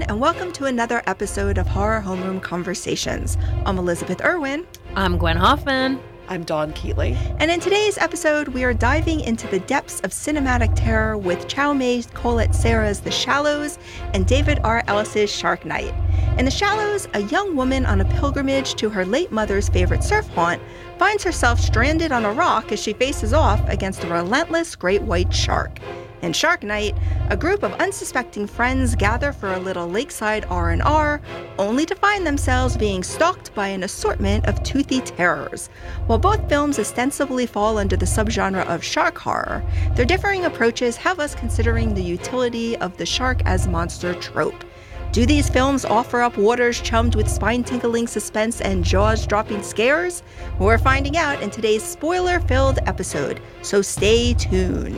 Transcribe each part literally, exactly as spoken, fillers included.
and welcome to another episode of Horror Homeroom Conversations. I'm Elizabeth Irwin. I'm Gwen Hoffman. I'm Dawn Keatley. And in today's episode, we are diving into the depths of cinematic terror with Chow Mei Collet-Serra's The Shallows and David R. Ellis's Shark Night. In The Shallows, a young woman on a pilgrimage to her late mother's favorite surf haunt finds herself stranded on a rock as she faces off against a relentless great white shark. In Shark Night, a group of unsuspecting friends gather for a little lakeside R and R, only to find themselves being stalked by an assortment of toothy terrors. While both films ostensibly fall under the subgenre of shark horror, their differing approaches have us considering the utility of the shark as monster trope. Do these films offer up waters chummed with spine-tingling suspense and jaws-dropping scares? We're finding out in today's spoiler-filled episode, so stay tuned.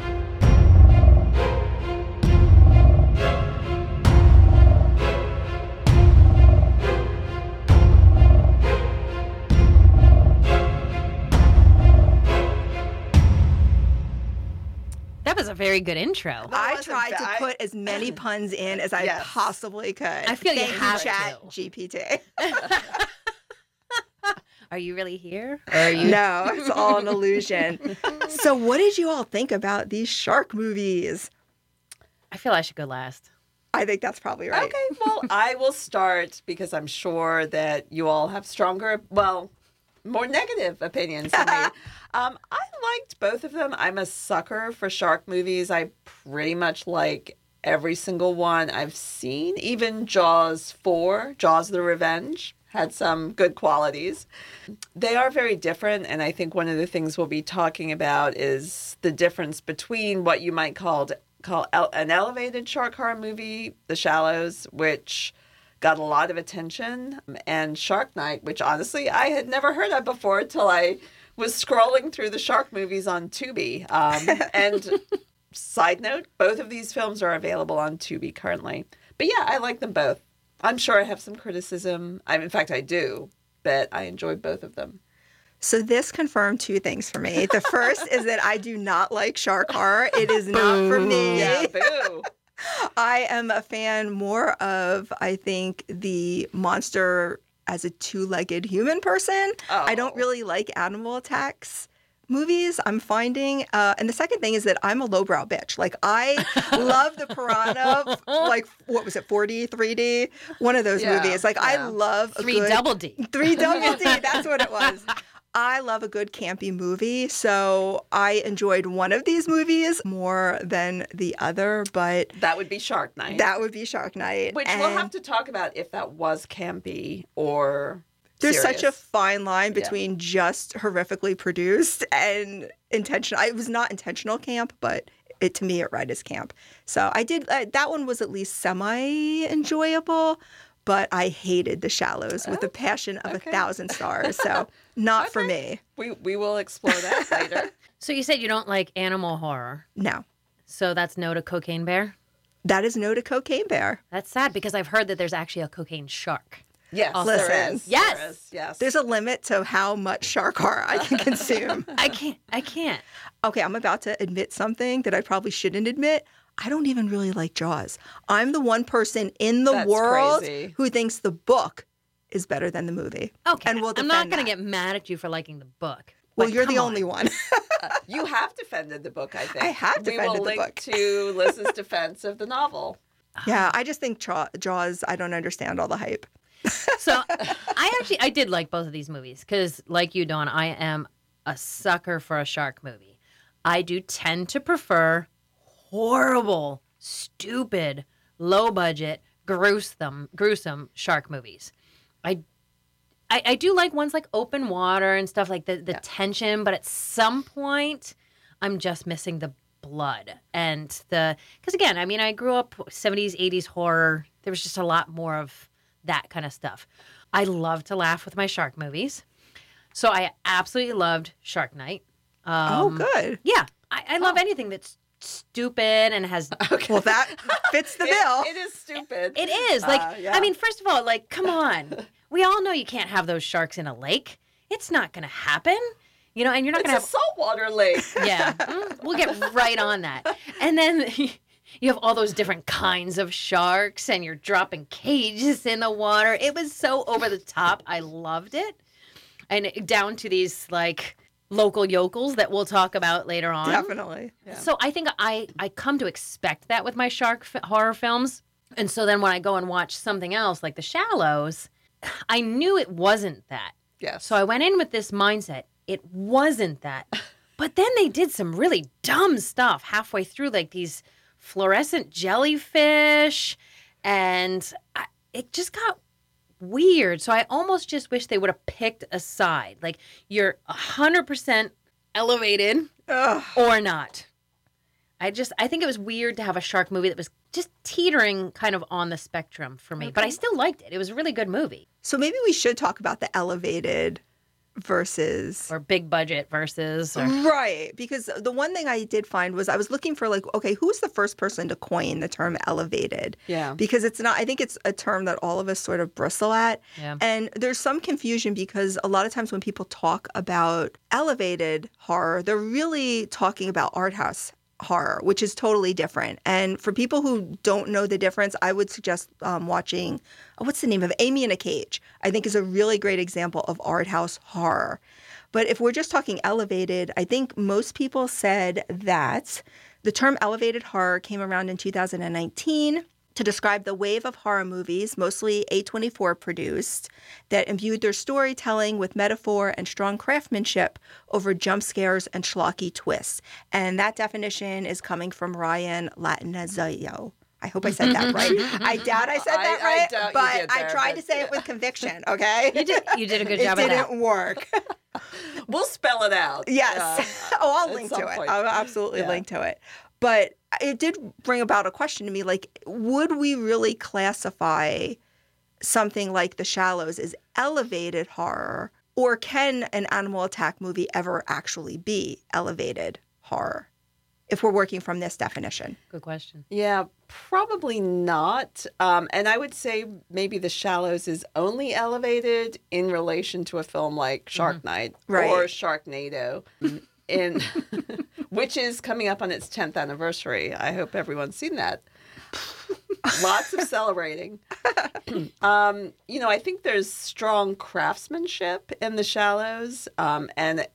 That was a very good intro. I tried to put as many puns in as I Yes. possibly could. I feel you Thank have Chat to. G P T. Are you really here? Or are you? No, it's all an illusion. So what did you all think about these shark movies? I feel I should go last. I think that's probably right. Okay, well, I will start because I'm sure that you all have stronger, well, more negative opinions than me. Um, I liked both of them. I'm a sucker for shark movies. I pretty much like every single one I've seen. Even Jaws four, Jaws the Revenge, had some good qualities. They are very different, and I think one of the things we'll be talking about is the difference between what you might call, call an elevated shark horror movie, The Shallows, which got a lot of attention, and Shark Night, which honestly I had never heard of before until I was scrolling through the shark movies on Tubi. Um, and side note, both of these films are available on Tubi currently. But yeah, I like them both. I'm sure I have some criticism. I, in fact, I do, but I enjoyed both of them. So this confirmed two things for me. The first is that I do not like shark horror. It is not for me. Yeah, boo. I am a fan more of, I think, the monster as a two-legged human person. Oh. I don't really like animal attacks movies, I'm finding. Uh, and the second thing is that I'm a lowbrow bitch. Like, I love the Piranha, like, what was it, four D, three D? One of those Yeah, movies. Like, I yeah. love a Three good... double D. Three double D, that's what it was. I love a good campy movie, so I enjoyed one of these movies more than the other, but That would be Shark Night. that would be Shark Night. Which And we'll have to talk about if that was campy or there's serious. such a fine line Yeah. between just horrifically produced and intentional. It was not intentional camp, but it to me it read as camp. So I did uh, that one was at least semi enjoyable. But I hated The Shallows with Oh, a passion of okay. a thousand stars. So not for Okay. me. We we will explore that later. So you said you don't like animal horror. No. So that's no to Cocaine Bear? That is no to Cocaine Bear. That's sad because I've heard that there's actually a cocaine shark. Yes, Listen. there is. Yes. There is, yes. There's a limit to how much shark horror I can consume. I can't. I can't. Okay, I'm about to admit something that I probably shouldn't admit. I don't even really like Jaws. I'm the one person in the That's world crazy. who thinks the book is better than the movie. Okay. And we'll I'm not defend going to that. get mad at you for liking the book. Well, Like, you're the come only on. one. You have defended the book, I think. I have We defended will the link book. to Liz's defense of the novel. Yeah, I just think Jaw- Jaws, I don't understand all the hype. So I actually I did like both of these movies because, like you, Dawn, I am a sucker for a shark movie. I do tend to prefer horrible, stupid, low budget, gruesome, gruesome shark movies. I, I, I do like ones like Open Water and stuff like the the Yeah. tension, but at some point, I'm just missing the blood and the because again, I mean, I grew up seventies, eighties horror. There was just a lot more of that kind of stuff. I love to laugh with my shark movies. So I absolutely loved Shark Night. Oh, Um, good. Yeah. I, I love Oh. anything that's stupid and has... Okay. Well, that fits the It- bill. it is stupid. It is. Like, Uh, yeah. I mean, first of all, like, come on. We all know you can't have those sharks in a lake. It's not going to happen. You know, and you're not It's going a to have... saltwater lake. Yeah. Mm, we'll get right on that. And then... you have all those different kinds of sharks and you're dropping cages in the water. It was so over the top. I loved it. And down to these like local yokels that we'll talk about later on. Definitely. Yeah. So I think I, I come to expect that with my shark f- horror films. And so then when I go and watch something else like The Shallows, I knew it wasn't that. Yes. So I went in with this mindset. It wasn't that. But then they did some really dumb stuff halfway through, like these fluorescent jellyfish. And I, it just got weird. So I almost just wish they would have picked a side. Like you're one hundred percent elevated Ugh. or not. I just, I think it was weird to have a shark movie that was just teetering kind of on the spectrum for me. Okay. But I still liked it. It was a really good movie. So maybe we should talk about the elevated versus Or big budget versus. Or, right, because the one thing I did find was I was looking for like, okay, who's the first person to coin the term elevated? Yeah. Because it's not, I think it's a term that all of us sort of bristle at. Yeah. And there's some confusion because a lot of times when people talk about elevated horror, they're really talking about art house horror, which is totally different. And for people who don't know the difference, I would suggest um, watching, oh, what's the name of it? Amy in a Cage, I think is a really great example of art house horror. But if we're just talking elevated, I think most people said that the term elevated horror came around in two thousand nineteen to describe the wave of horror movies, mostly A twenty-four produced, that imbued their storytelling with metaphor and strong craftsmanship over jump scares and schlocky twists. And that definition is coming from Ryan Latanzio. I hope I said that right. I doubt I said that I- I right, doubt you but did I there, tried but- to say it with conviction, okay? You did, you did a good job it of that. didn't work. We'll spell it out. Yes. uh, oh, I'll at link some to it. point. I'll absolutely Yeah. link to it. But it did bring about a question to me, like, would we really classify something like The Shallows as elevated horror, or can an animal attack movie ever actually be elevated horror if we're working from this definition? Good question. Yeah, probably not. Um, and I would say maybe The Shallows is only elevated in relation to a film like Shark Night Right. or Sharknado, in which is coming up on its tenth anniversary. I hope everyone's seen that. Lots of celebrating. um, you know, I think there's strong craftsmanship in The Shallows, um, and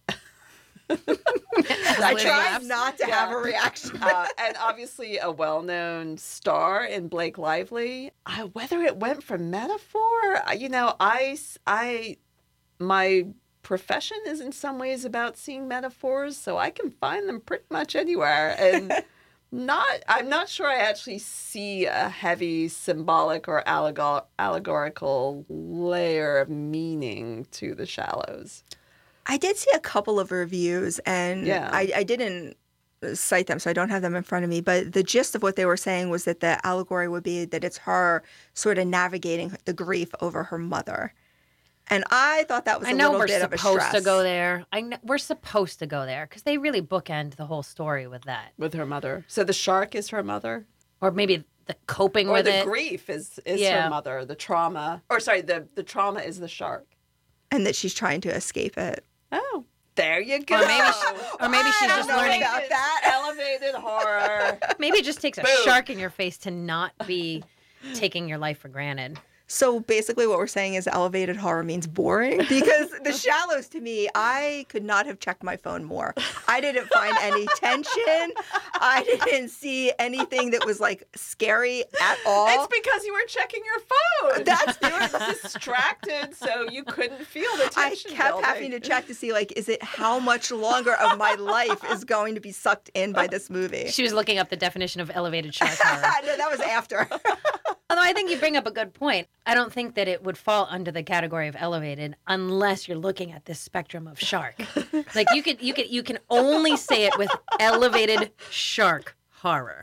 I Liz tried laughs. not to Yeah. have a reaction. uh, and obviously a well-known star in Blake Lively. Uh, whether it went for metaphor, uh, you know, I, I, my profession is in some ways about seeing metaphors, so I can find them pretty much anywhere. And not, I'm not sure I actually see a heavy symbolic or allegor- allegorical layer of meaning to The Shallows. I did see a couple of reviews, and Yeah. I, I didn't cite them, so I don't have them in front of me. But the gist of what they were saying was that the allegory would be that it's her sort of navigating the grief over her mother. And I thought that was a I know little we're bit of a supposed stress. to go there. I know, we're supposed to go there because they really bookend the whole story with that. With her mother. So the shark is her mother? Or maybe the coping Or with the it. grief is, is Yeah. her mother. The trauma. Or sorry, the, the trauma is the shark. And that she's trying to escape it. Oh, there you go. Or maybe she- or maybe she's I just don't know learning- about that. Elevated horror. Maybe it just takes a Boom. shark in your face to not be taking your life for granted. So basically what we're saying is elevated horror means boring, because The Shallows, to me, I could not have checked my phone more. I didn't find any tension. I didn't see anything that was like scary at all. It's because you were checking your phone. That's- you were distracted, so you couldn't feel the I tension. kept building. having to check to see, like, is it how much longer of my life is going to be sucked in by this movie? She was looking up the definition of elevated shark horror. No, that was after. Although I think you bring up a good point. I don't think that it would fall under the category of elevated unless you're looking at this spectrum of shark. Like you could you could you can only say it with elevated shark horror.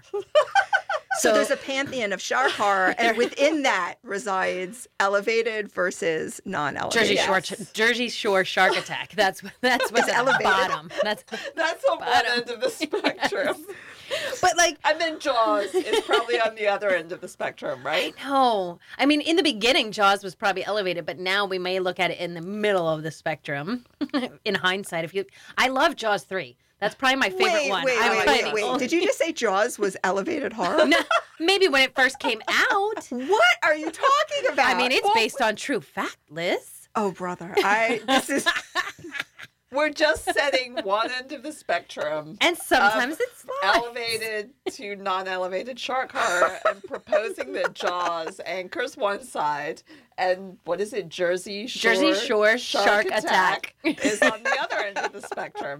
So there's a pantheon of shark horror, and within that resides elevated versus non-elevated. Jersey Shore Yes. Jersey Shore shark attack. That's that's what's It's at the elevated. bottom. That's That's on one Bottom. end of the spectrum. but like And then Jaws is probably on the other end of the spectrum, right? no. I mean, in the beginning, Jaws was probably elevated, but now we may look at it in the middle of the spectrum. In hindsight, if you, I love Jaws three. That's probably my favorite wait, one. wait, I'm wait, probably wait, the wait. only- Did you just say Jaws was elevated horror? No, maybe when it first came out. What are you talking about? I mean, it's Well, based on true fact, Liz. Oh, brother, I this is We're just setting one end of the spectrum, And sometimes Um, it's slides. elevated to non-elevated shark horror, and proposing that Jaws anchors one side, and what is it, Jersey Shore? Jersey Shore Shark Attack. is on the other end of the spectrum,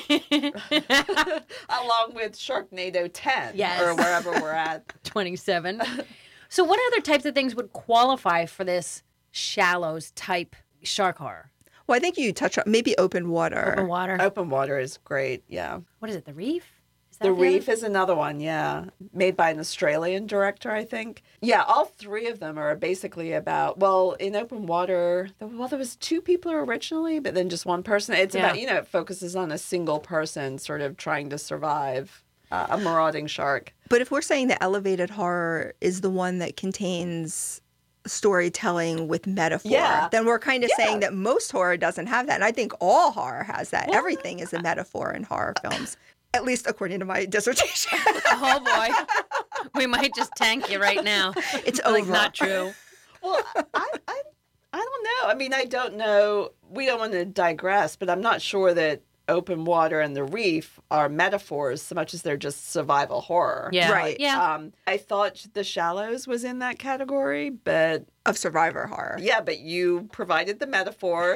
along with Sharknado ten, Yes. or wherever we're at. twenty-seven. So what other types of things would qualify for this shallows type shark horror? well, I think you touch on maybe open water. Open water. Open water is great, yeah. What is it? The Reef? Is that The other- Reef is another one, yeah. Made by an Australian director, I think. Yeah, all three of them are basically about, well, in Open Water, well, there was two people originally, but then just one person. It's Yeah. about, you know, it focuses on a single person sort of trying to survive uh, a marauding shark. But if we're saying that elevated horror is the one that contains storytelling with metaphor, Yeah. then we're kind of Yeah. saying that most horror doesn't have that. And I think all horror has that. Everything is a metaphor in horror films, at least according to my dissertation. Oh boy. We might just tank you right now. It's Like, over. not true. Well, I, I, I don't know. I mean, I don't know. We don't want to digress, but I'm not sure that Open Water and The Reef are metaphors so much as they're just survival horror. Yeah. Right. Yeah. Um, I thought The Shallows was in that category, but Of survivor horror. yeah, but you provided the metaphor,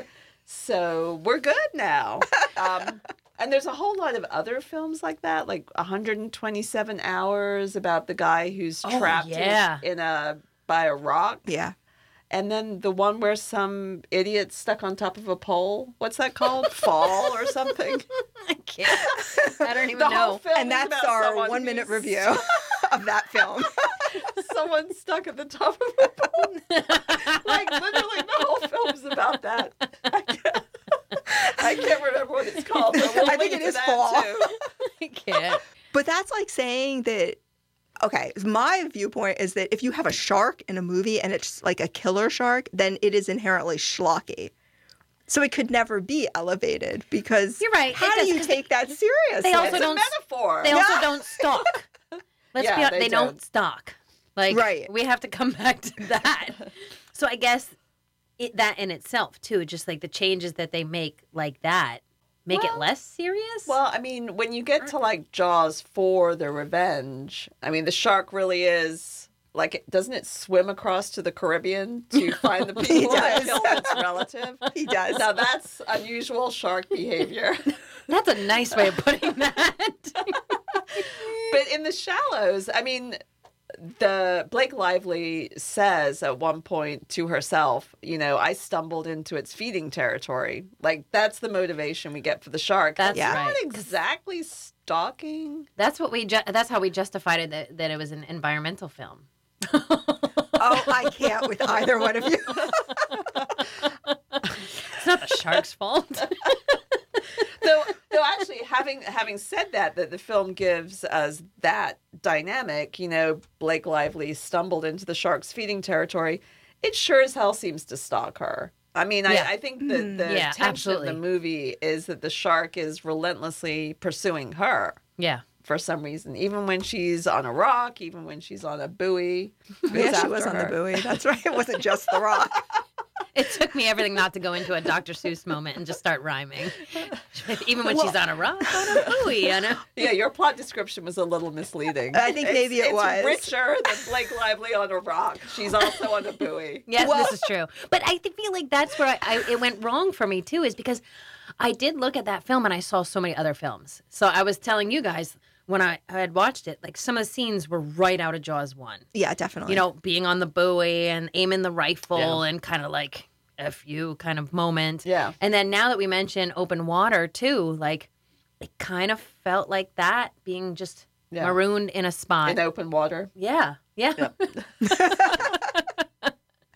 so we're good now. Um, and there's a whole lot of other films like that, like one hundred twenty-seven hours about the guy who's Oh, trapped yeah. in, in a by a rock. Yeah. And then the one where some idiot stuck on top of a pole. What's that called? Fall or something? I can't. I don't even The know. whole film And is that's about our someone one minute who's- review of that film. Someone stuck at the top of a pole. Like, literally, the whole film's about that. I can't, I can't remember what it's called. But we'll I think link it to is that Fall. too. I can't. But that's like saying that, okay, my viewpoint is that if you have a shark in a movie and it's like a killer shark, then it is inherently schlocky. So it could never be elevated because You're right. It how do does, you 'cause take that seriously? they also It's a don't- metaphor. They also Yeah. don't stalk. Let's Yeah, be honest, they they, don't. don't. stalk. Like, Right. we have to come back to that. So I guess it, that in itself, too, just like the changes that they make like that, make it Well- less serious? Well, I mean, when you get to like Jaws for the revenge, I mean, the shark really is like, doesn't it swim across to the Caribbean to find the people that does. killed its relative? He does. Now that's unusual shark behavior. That's a nice way of putting that. But in The Shallows, I mean, the Blake Lively says at one point to herself, you know, I stumbled into its feeding territory. Like, that's the motivation we get for the shark. That's That's right. not exactly stalking. That's what we. Ju- that's how we justified it that, that it was an environmental film. Oh, I can't with either one of you. It's not the shark's fault. though, though actually, having having said that, that the film gives us that dynamic. You know, Blake Lively stumbled into the shark's feeding territory. It sure as hell seems to stalk her. I mean, Yeah. I, I think that the Yeah, tension absolutely. of the movie is that the shark is relentlessly pursuing her Yeah. for some reason, even when she's on a rock, even when she's on a buoy. Goes Yeah, she after was on her. the buoy. That's right. It wasn't just the rock. It took me everything not to go into a Doctor Seuss moment and just start rhyming. Even when she's on a rock, on a buoy, on a... Yeah, your plot description was a little misleading. I think It's- maybe it it's was. richer than Blake Lively on a rock. She's also on a buoy. Yes, Well- this is true. But I th- feel like that's where I, I, it went wrong for me, too, is because I did look at that film and I saw so many other films. So I was telling you guys when I, I had watched it, like some of the scenes were right out of Jaws one. Yeah, definitely. You know, being on the buoy and aiming the rifle Yeah. and kind of like F you kind of moment. Yeah. And then now that we mention open water, too, like it kind of felt like that being just Yeah. marooned in a spot. In open water. Yeah. Yeah.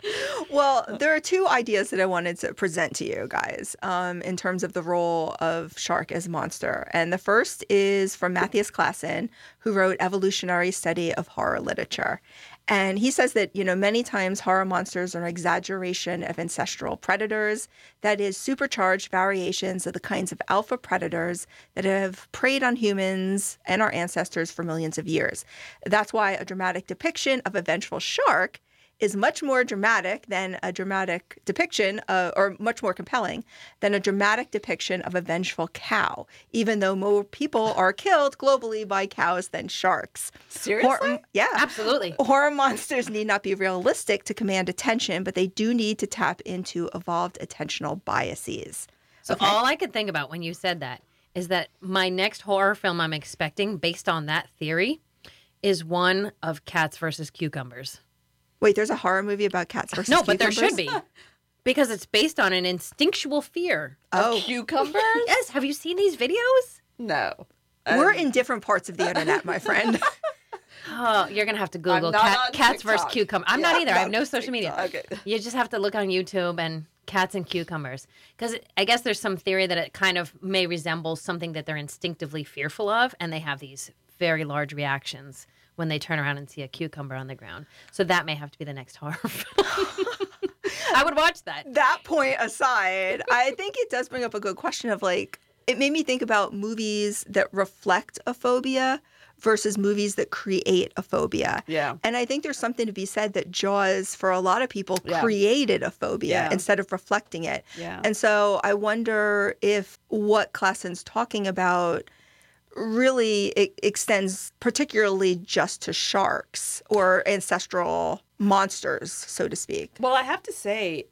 Well, there are two ideas that I wanted to present to you guys um, in terms of the role of shark as monster. And the first is from Matthias Klassen, who wrote Evolutionary Study of Horror Literature. And he says that, you know, many times horror monsters are an exaggeration of ancestral predators, that is, supercharged variations of the kinds of alpha predators that have preyed on humans and our ancestors for millions of years. That's why a dramatic depiction of a vengeful shark is much more dramatic than a dramatic depiction, uh, or much more compelling than a dramatic depiction of a vengeful cow, even though more people are killed globally by cows than sharks. Seriously? Hor- yeah. Absolutely. Horror monsters need not be realistic to command attention, but they do need to tap into evolved attentional biases. So Okay. all I could think about when you said that is that my next horror film I'm expecting, based on that theory, is one of cats versus cucumbers. Wait, there's a horror movie about cats versus No, but there cucumbers? should be. Because it's based on an instinctual fear. Oh, Cucumbers? Yes. Have you seen these videos? No. we're Um, in different parts of the internet, my friend. Oh, you're going to have to Google not cat, on cats versus TikTok. cucumbers. I'm Yeah, not either. I not have no on social media. TikTok. Okay. You just have to look on YouTube and cats and cucumbers. Because I guess there's some theory that it kind of may resemble something that they're instinctively fearful of, and they have these very large reactions when they turn around and see a cucumber on the ground. So that may have to be the next horror film. I would watch that. That point aside, I think it does bring up a good question of like, it made me think about movies that reflect a phobia versus movies that create a phobia. Yeah. And I think there's something to be said that Jaws, for a lot of people, Yeah. created a phobia Yeah. instead of reflecting it. Yeah. And so I wonder if what Klassen's talking about really it extends particularly just to sharks or ancestral monsters, so to speak. Well, I have to say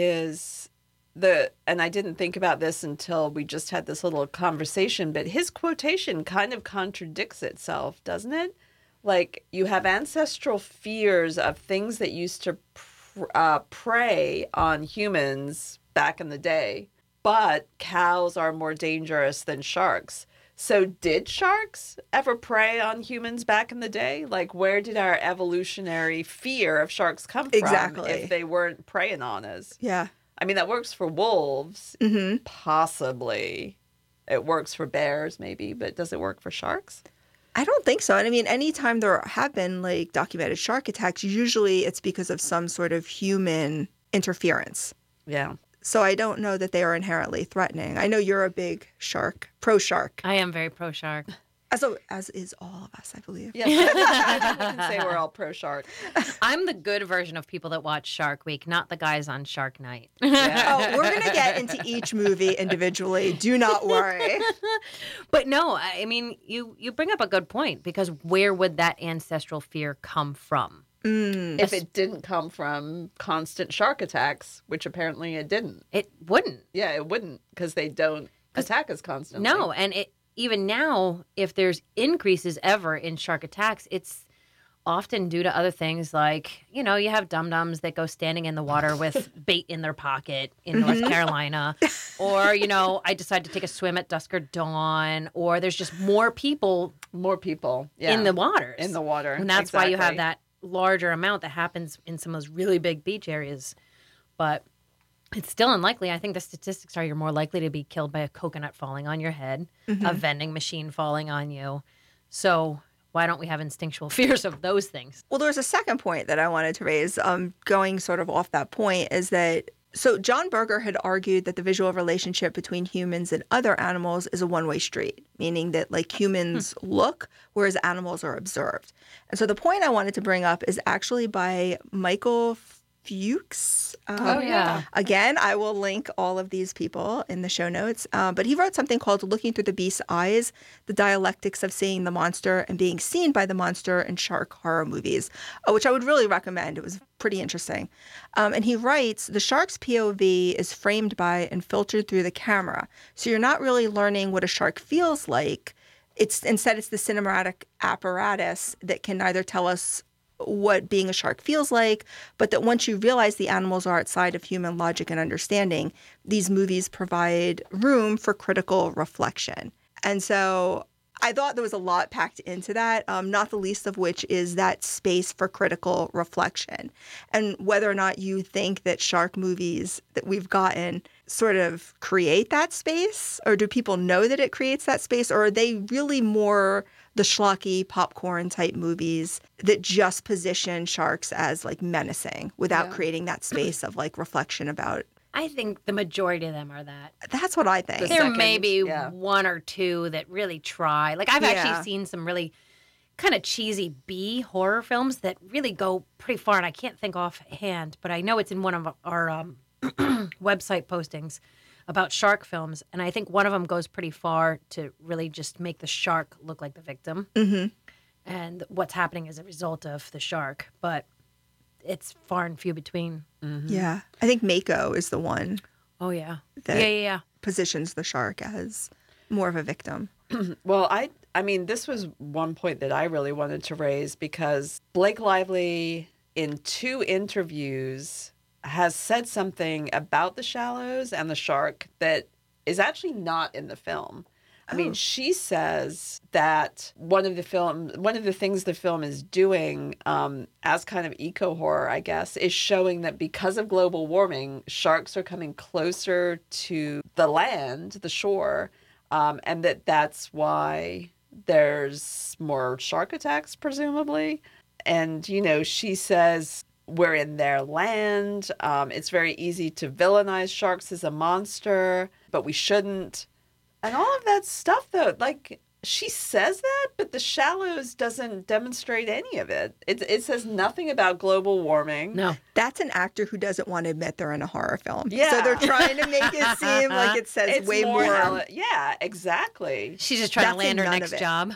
his the and I didn't think about this until we just had this little conversation, but his quotation kind of contradicts itself, doesn't it? Like you have ancestral fears of things that used to pr- uh, prey on humans back in the day, but cows are more dangerous than sharks. So did sharks ever prey on humans back in the day? Like, where did our evolutionary fear of sharks come from Exactly. if they weren't preying on us? Yeah. I mean, that works for wolves, Mm-hmm. possibly. It works for bears, maybe, but does it work for sharks? I don't think so. And I mean, anytime there have been like documented shark attacks, usually it's because of some sort of human interference. Yeah. So I don't know that they are inherently threatening. I know you're a big shark, pro shark, I am very pro shark. as as is all of us, I believe. Yeah. I think we can say we're all pro shark. I'm the good version of people that watch Shark Week, not the guys on Shark Night. Oh, we're gonna get into each movie individually. Do not worry. But no, I I mean, you you bring up a good point, because where would that ancestral fear come from? Mm. If it didn't come from constant shark attacks, which apparently it didn't. It wouldn't. Yeah, it wouldn't, because they don't attack us constantly. No, and it even now, if there's increases ever in shark attacks, it's often due to other things like, you know, you have dum-dums that go standing in the water with bait in their pocket in North Carolina. Or, you know, I decide to take a swim at dusk or dawn. Or there's just more people More people yeah. in the waters. in the water. And that's why you have Exactly. that larger amount that happens in some of those really big beach areas. But it's still unlikely. I think the statistics are you're more likely to be killed by a coconut falling on your head, a vending machine falling on you. So why don't we have instinctual fears of those things? Well, there's a second point that I wanted to raise, um, going sort of off that point, is that so John Berger had argued that the visual relationship between humans and other animals is a one-way street, meaning that like humans look, whereas animals are observed. And so the point I wanted to bring up is actually by Michael Fuchs. Um, Oh, yeah. Again, I will link all of these people in the show notes. Uh, but he wrote something called Looking Through the Beast's Eyes, the Dialectics of Seeing the Monster and Being Seen by the Monster in Shark Horror Movies, uh, which I would really recommend. It was pretty interesting. Um, and he writes, the shark's P O V is framed by and filtered through the camera. So you're not really learning what a shark feels like. It's instead, it's the cinematic apparatus that can neither tell us what being a shark feels like, but that once you realize the animals are outside of human logic and understanding, these movies provide room for critical reflection. And so I thought there was a lot packed into that, um, not the least of which is that space for critical reflection. And whether or not you think that shark movies that we've gotten sort of create that space, or do people know that it creates that space, or are they really more the schlocky popcorn type movies that just position sharks as like menacing without Yeah. creating that space of like reflection about? I think the majority of them are that. That's what I think. The There second, may be yeah. one or two that really try. Like I've Yeah. actually seen some really kind of cheesy B horror films that really go pretty far, and I can't think offhand, but I know it's in one of our um, website postings about shark films, and I think one of them goes pretty far to really just make the shark look like the victim Mm-hmm. and what's happening as a result of the shark. But it's far and few between. Yeah. I think Mako is the one Oh yeah, that yeah, yeah, yeah. positions the shark as more of a victim. Well, I I mean, this was one point that I really wanted to raise because Blake Lively in two interviews has said something about the shallows and the shark that is actually not in the film. I mean, Oh. she says that one of the film, one of the things the film is doing, um, as kind of eco horror, I guess, is showing that because of global warming, sharks are coming closer to the land, the shore, um, and that that's why there's more shark attacks, presumably. And you know, she says we're in their land. Um, it's very easy to villainize sharks as a monster, but we shouldn't. And all of that stuff, though, like she says that, but The Shallows doesn't demonstrate any of it. It, it says nothing about global warming. No, That's an actor who doesn't want to admit they're in a horror film. Yeah. So they're trying to make it seem like it says It's way more. more. hella- yeah, exactly. she's just trying That's to land in her none next of it. job.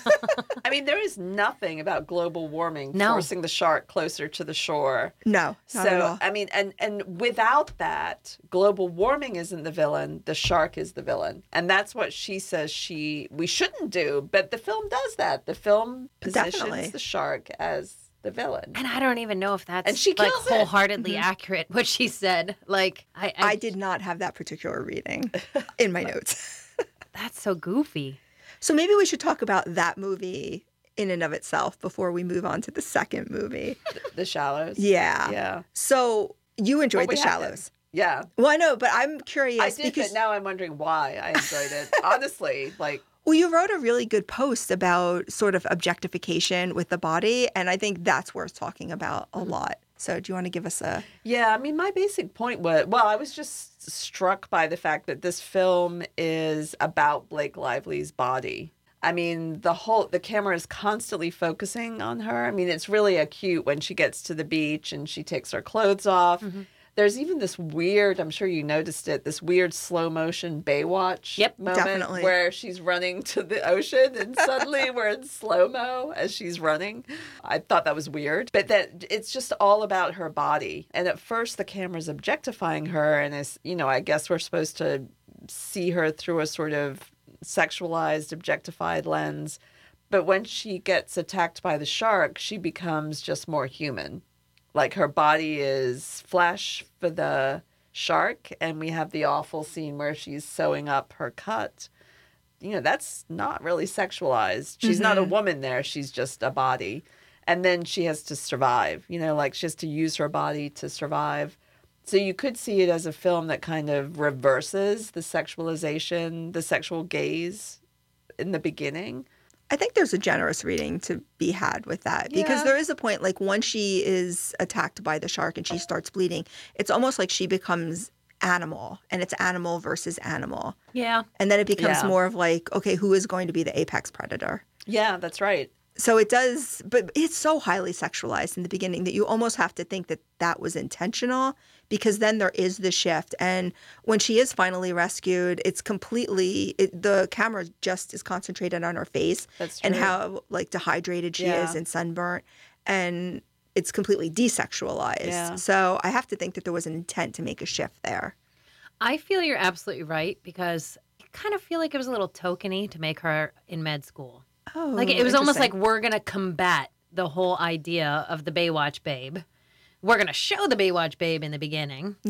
I mean, there is nothing about global warming No. forcing the shark closer to the shore. No, not at So all. I mean, and and without that, global warming isn't the villain. The shark is the villain, and that's what she says she we shouldn't do. But the film does that. The film positions Definitely. the shark as the villain. And I don't even know if that's And she like kills it. wholeheartedly accurate what she said. Like I, I, I did not have that particular reading in my notes. That's so goofy. So maybe we should talk about that movie in and of itself before we move on to the second movie. The Shallows. Yeah. Yeah. So you enjoyed Well, we The had Shallows. Yeah. Well, I know, but I'm curious I did, because but now I'm wondering why I enjoyed it. Honestly, like well, you wrote a really good post about sort of objectification with the body, and I think that's worth talking about a lot. So do you want to give us a yeah, I mean, my basic point was, well, I was just struck by the fact that this film is about Blake Lively's body. I mean, the whole, the camera is constantly focusing on her. I mean, it's really acute when she gets to the beach and she takes her clothes off. Mm-hmm. There's even this weird, I'm sure you noticed it, this weird slow motion Baywatch Yep. moment Definitely. where she's running to the ocean and suddenly we're in slow-mo as she's running. I thought that was weird, but that it's just all about her body. And at first the camera's objectifying her and is, you know, I guess we're supposed to see her through a sort of sexualized, objectified lens. But when she gets attacked by the shark, she becomes just more human. Like her body is flesh for the shark, and we have the awful scene where she's sewing up her cut. You know, that's not really sexualized. She's not a woman there. She's just a body. And then she has to survive, you know, like she has to use her body to survive. So you could see it as a film that kind of reverses the sexualization, the sexual gaze in the beginning. I think there's a generous reading to be had with that because Yeah. there is a point like once she is attacked by the shark and she starts bleeding, it's almost like she becomes animal and it's animal versus animal. Yeah. And then it becomes Yeah. more of like, okay, who is going to be the apex predator? Yeah, that's right. So it does, but it's so highly sexualized in the beginning that you almost have to think that that was intentional because then there is the shift. And when she is finally rescued, it's completely, it, the camera just is concentrated on her face That's and true. how like dehydrated she Yeah. is and sunburnt. And it's completely desexualized. Yeah. So I have to think that there was an intent to make a shift there. I feel you're absolutely right because I kind of feel like it was a little tokeny to make her in med school. Oh, Like it was almost like interesting. we're going to combat the whole idea of the Baywatch babe. We're going to show the Baywatch babe in the beginning. Yeah.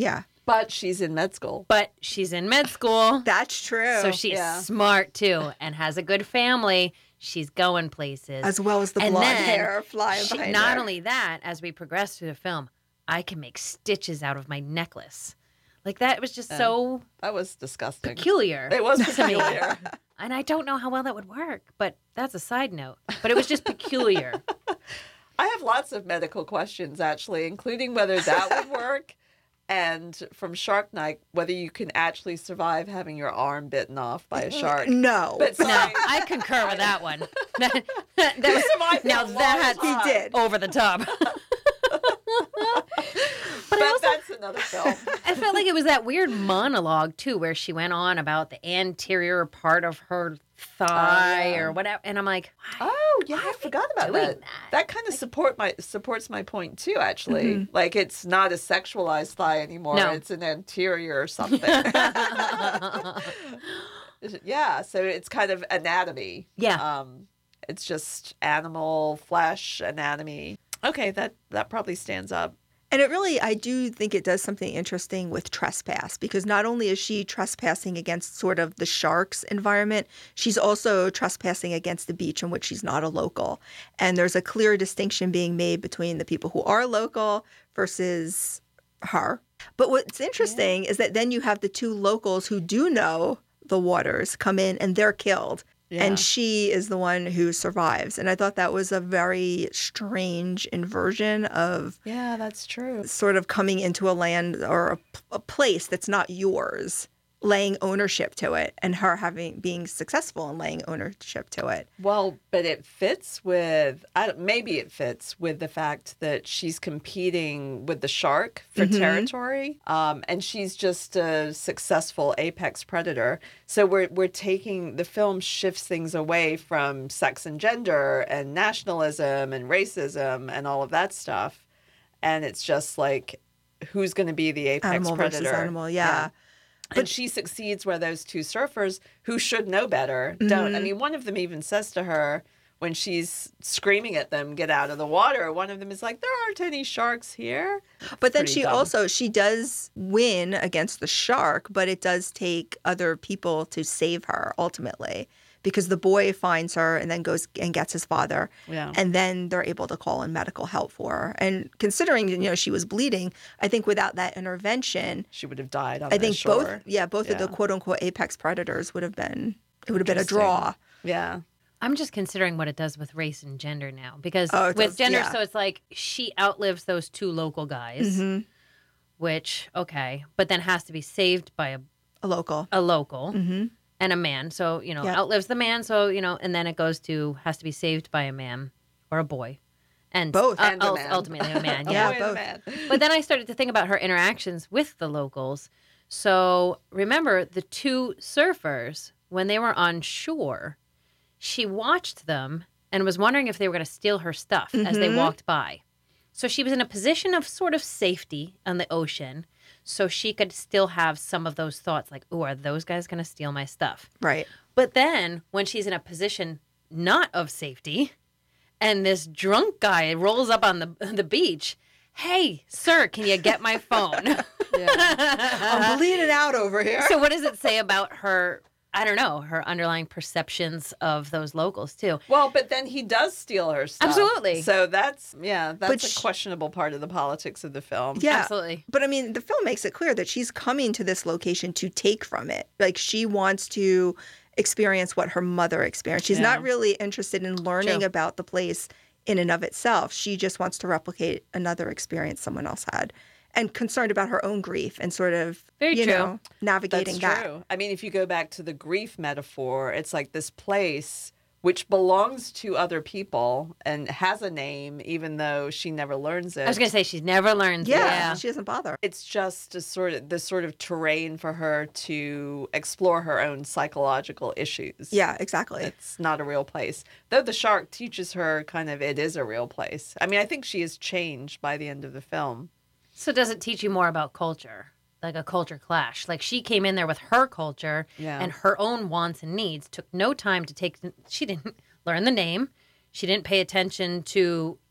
But she's in med school. But she's in med school. That's true. So she's Yeah. smart too and has a good family. She's going places. As well as the And blonde then hair flying she- behind Not her. only that, as we progress through the film, I can make stitches out of my necklace. Like that was just so That was disgusting. peculiar. It was to me. peculiar. And I don't know how well that would work, but that's a side note. But it was just peculiar. I have lots of medical questions, actually, including whether that would work. And from Shark Night, whether you can actually survive having your arm bitten off by a shark. No. But No, sorry, I concur with that one. That, that was, survived now a long that's time. He did. over the top. but also- that's another film. I felt like it was that weird monologue too, where she went on about the anterior part of her thigh Oh, yeah. or whatever, and I'm like, Oh yeah, I forgot about doing that. that? That kind of support my supports my point too. Actually, like it's not a sexualized thigh anymore. No. It's an anterior or something. Yeah, so it's kind of anatomy. Yeah. Um, it's just animal flesh anatomy. Okay, that that probably stands up. And it really, I do think it does something interesting with trespass, because not only is she trespassing against sort of the shark's environment, she's also trespassing against the beach in which she's not a local. And there's a clear distinction being made between the people who are local versus her. But what's interesting is that then you have the two locals who do know the waters come in and they're killed. Yeah. And she is the one who survives. And I thought that was a very strange inversion of Yeah, that's true. sort of coming into a land or a, a place that's not yours, laying ownership to it, and her having being successful in laying ownership to it. Well, but it fits with, I don't, maybe it fits with the fact that she's competing with the shark for territory, um, and she's just a successful apex predator. So we're we're taking, the film shifts things away from sex and gender and nationalism and racism and all of that stuff, and it's just like, who's going to be the apex Animal predator? versus animal, yeah. And she succeeds where those two surfers who should know better don't. I mean, one of them even says to her when she's screaming at them, get out of the water. One of them is like, there aren't any sharks here. But then pretty she dumb. also, she does win against the shark, but it does take other people to save her ultimately, because the boy finds her and then goes and gets his father. Yeah. And then they're able to call in medical help for her. And considering, you know, she was bleeding, I think without that intervention, She would have died on I the think shore. both, yeah, both of the Yeah. quote unquote apex predators would have been, it would have been a Interesting. draw. Yeah. I'm just considering what it does with race and gender now, because Oh, it with does, gender, yeah. so it's like she outlives those two local guys, Mm-hmm. which okay, but then has to be saved by a, A local. a local Mm-hmm. and a man. So you know, Yeah. outlives the man. So you know, and then it goes to has to be saved by a man or a boy, and Both. uh, And a ul- man. ultimately a man. A Yeah, boy Boy and a both. man. but then I started to think about her interactions with the locals. So remember the two surfers when they were on shore, she watched them and was wondering if they were going to steal her stuff as they Mhm. walked by. So she was in a position of sort of safety on the ocean, so she could still have some of those thoughts like, oh, are those guys going to steal my stuff? Right. But then when she's in a position not of safety and this drunk guy rolls up on the the beach, hey, sir, can you get my phone? I'm bleeding out over here. So what does it say about her, I don't know, her underlying perceptions of those locals too? Well, but then he does steal her stuff. Absolutely. So that's, yeah, that's But a sh- questionable part of the politics of the film. Yeah. Absolutely. But I mean, the film makes it clear that she's coming to this location to take from it. Like she wants to experience what her mother experienced. She's not Yeah. really interested in learning True. about the place in and of itself. She just wants to replicate another experience someone else had, and concerned about her own grief and sort of, Very you true. know, navigating That's that. true. I mean, if you go back to the grief metaphor, it's like this place which belongs to other people and has a name, even though she never learns it. I was going to say she's never learned. Yeah, Yeah. she doesn't bother. It's just a sort of the sort of terrain for her to explore her own psychological issues. Yeah, exactly. It's not a real place. Though the shark teaches her kind of it is a real place. I mean, I think she is changed by the end of the film. So does it teach you more about culture? Like a culture clash. Like she came in there with her culture Yeah. and her own wants and needs, took no time to take, she didn't learn the name. She didn't pay attention to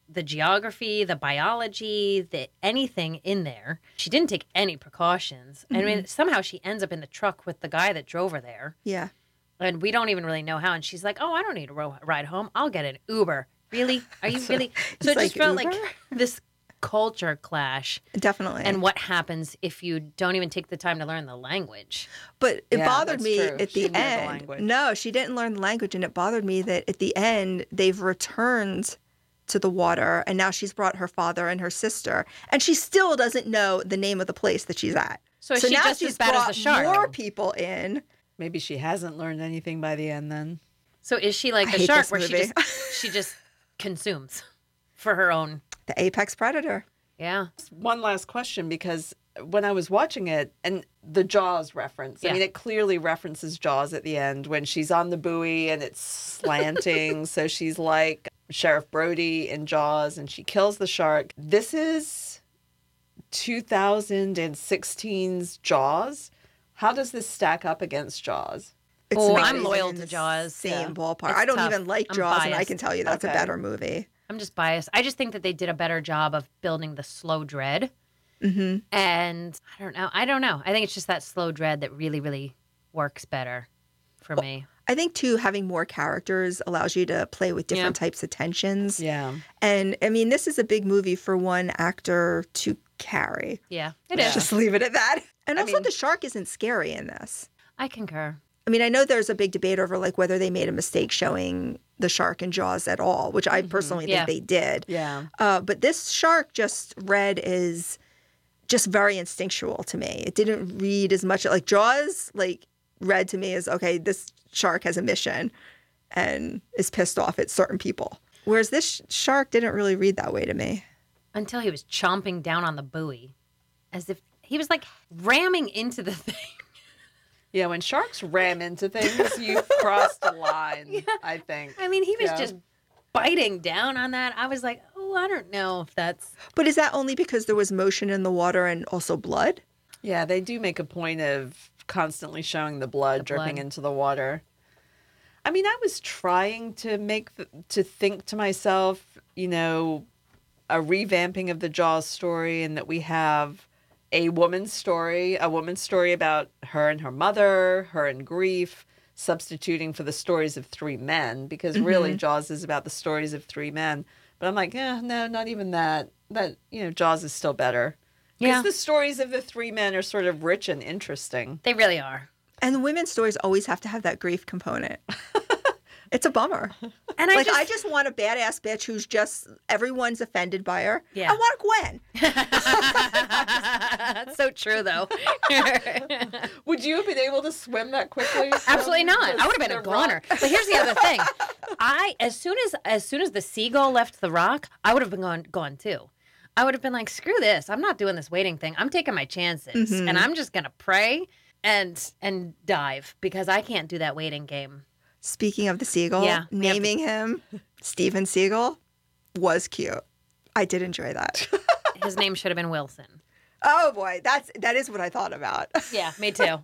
the geography, the biology, the anything in there. She didn't take any precautions. Mm-hmm. I mean, somehow she ends up in the truck with the guy that drove her there. Yeah. And we don't even really know how. And she's like, oh, I don't need a ro- ride home. I'll get an Uber. Really? Are you really? So it like, just felt Uber? like this culture clash. Definitely. And what happens if you don't even take the time to learn the language? But it Yeah, bothered that's me true. at She the didn't learn the end. language. No, she didn't learn the language, and it bothered me that at the end they've returned to the water, and now she's brought her father and her sister, and she still doesn't know the name of the place that she's at. So is she now just she's as bad as brought the shark? more people in. Maybe she hasn't learned anything by the end then. So is she like I the hate shark this where she movie. just she just consumes for her own? The apex predator. Yeah. One last question, because when I was watching it, and the Jaws reference, Yeah. I mean, it clearly references Jaws at the end when she's on the buoy and it's slanting. So she's like Sheriff Brody in Jaws and she kills the shark. This is two thousand sixteen's Jaws. How does this stack up against Jaws? It's Oh, not I'm even loyal in to the Jaws. Same Yeah. ballpark. It's I don't tough. even like I'm Jaws, and I biased. can tell you that's Okay. a better movie. I'm just biased. I just think that they did a better job of building the slow dread. Mm-hmm. And I don't know. I don't know. I think it's just that slow dread that really, really works better for me. I think too, having more characters allows you to play with different Yeah. types of tensions. Yeah. And I mean, this is a big movie for one actor to carry. Yeah, it Yeah. is. Just leave it at that. And I also, mean- the shark isn't scary in this. I concur. I mean, I know there's a big debate over like whether they made a mistake showing the shark in Jaws at all, which I personally Yeah. think they did. Yeah. Uh, but this shark just read as just very instinctual to me. It didn't read as much like Jaws, like read to me as, okay, this shark has a mission and is pissed off at certain people. Whereas this sh- shark didn't really read that way to me. Until he was chomping down on the buoy as if he was like ramming into the thing. Yeah, when sharks ram into things, you've crossed a line, I think. I mean, he was Yeah. just biting down on that. I was like, oh, I don't know if that's. But is that only because there was motion in the water and also blood? Yeah, they do make a point of constantly showing the blood The dripping blood. into the water. I mean, I was trying to make the, to think to myself, you know, a revamping of the Jaws story, and that we have a woman's story, a woman's story about her and her mother, her and grief, substituting for the stories of three men, because really Jaws is about the stories of three men. But I'm like, eh, no, not even that. That, you know, Jaws is still better. Because Yeah. the stories of the three men are sort of rich and interesting. They really are. And the women's stories always have to have that grief component. It's a bummer. And I like, just, I just want a badass bitch who's just, everyone's offended by her. Yeah. I want Gwen. That's so true, though. Would you have been able to swim that quickly? Absolutely not. I would have been a The goner. rock- But here's the other thing. I as soon as as soon as the seagull left the rock, I would have been gone gone too. I would have been like, screw this. I'm not doing this waiting thing. I'm taking my chances. Mhm. And I'm just gonna pray and and dive because I can't do that waiting game. Speaking of the seagull, Yeah, we have to- naming him Steven Seagal was cute. I did enjoy that. His name should have been Wilson. Oh boy, that's that is what I thought about. Yeah, me too.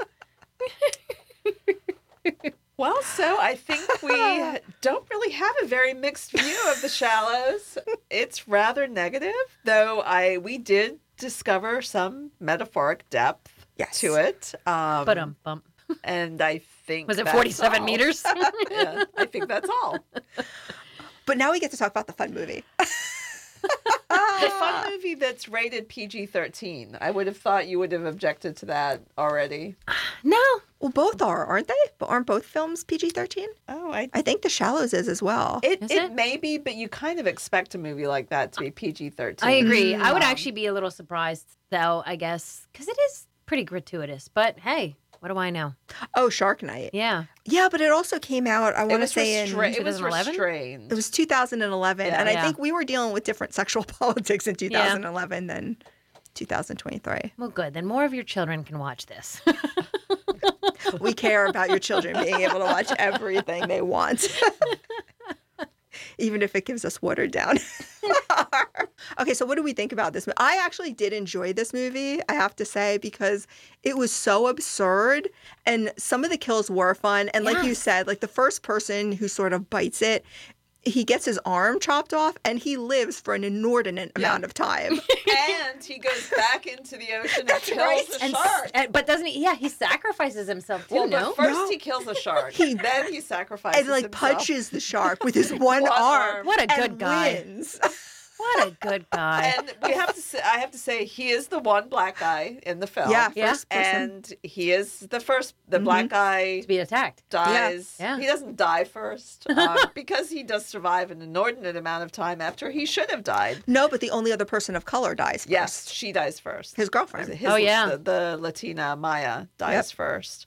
Well, so I think we don't really have a very mixed view of The Shallows. It's rather negative, though I we did discover some metaphoric depth Yes. to it. Um, But um bump. and I think Was it that's forty-seven all. meters? Yeah, I think that's all. But now we get to talk about the fun movie. The fun movie that's rated P G thirteen. I would have thought you would have objected to that already. No. Well, both are, aren't they? But aren't both films P G thirteen? Oh, I I think The Shallows is as well. it Is it, it? may be, but you kind of expect a movie like that to be P G thirteen. I agree. I would Um, actually be a little surprised, though, I guess, because it is pretty gratuitous. But hey, what do I know? Oh, Shark Night. Yeah. Yeah, but it also came out, I It want to was, say in restra- it was twenty eleven? restrained. it was two thousand eleven, Yeah. and I Yeah. think we were dealing with different sexual politics in two thousand eleven than two thousand twenty-three. Well, good. Then more of your children can watch this. We care about your children being able to watch everything they want, even if it gives us watered down. Okay, so what do we think about this? I actually did enjoy this movie, I have to say, because it was so absurd and some of the kills were fun. And like you Yes. said, like the first person who sort of bites it, he gets his arm chopped off and he lives for an inordinate Yeah. amount of time. And he goes back into the ocean and That's kills right. a And, shark. and- but doesn't he? Yeah, he sacrifices himself too. Well, no, but first No. he kills a shark. He- then he sacrifices and like himself. punches the shark with his one, One arm. arm. What a good and guy. wins. what a good guy. And we have to say, I have to say, he is the one black guy in the film. Yeah, Yeah. first person. And he is the first, the Mhm. black guy to be attacked. dies. Yeah. He doesn't die first um, because he does survive an inordinate amount of time after he should have died. No, but the only other person of color dies first. Yes, she dies first. His girlfriend. His- Oh, yeah. The, the Latina Maya dies Yep. first.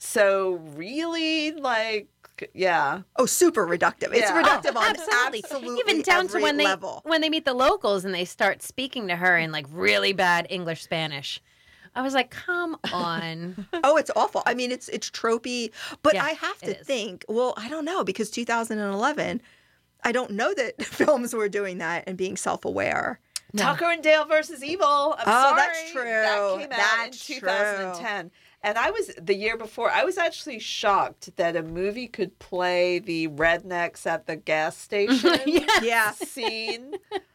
So really, like, yeah. Oh, super reductive. It's Yeah. reductive on Absolutely. absolutely Even down every to when they level. when they meet the locals and they start speaking to her in like really bad English Spanish. I was like, come on. Oh, it's awful. I mean, it's it's tropey, but Yeah, I have to it is. think. Well, I don't know because two thousand eleven, I don't know that films were doing that and being self-aware. No. Tucker and Dale versus Evil. I'm Oh, sorry. that's true. That came out That's in twenty ten. And I was, the year before, I was actually shocked that a movie could play the rednecks at the gas station Yeah. Yeah. scene,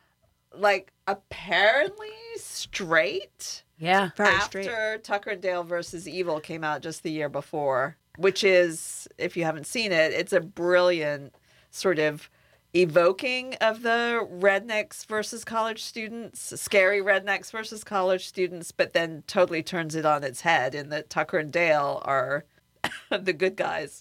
like, apparently straight. Yeah. Very after straight. Tucker and Dale versus Evil came out just the year before, which is, if you haven't seen it, it's a brilliant sort of evoking of the rednecks versus college students, scary rednecks versus college students, but then totally turns it on its head in that Tucker and Dale are the good guys.